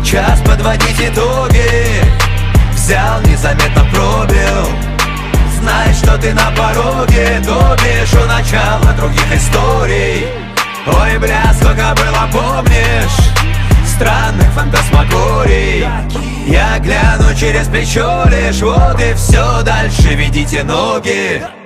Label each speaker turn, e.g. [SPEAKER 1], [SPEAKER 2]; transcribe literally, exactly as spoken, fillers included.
[SPEAKER 1] час подводить итоги. Взял, незаметно пробил. Знай, что ты на пороге, топишь у начала других историй. Ой, бля, сколько было, помнишь, странных фантасмагорий. Я гляну через плечо лишь, вот и все, дальше ведите ноги.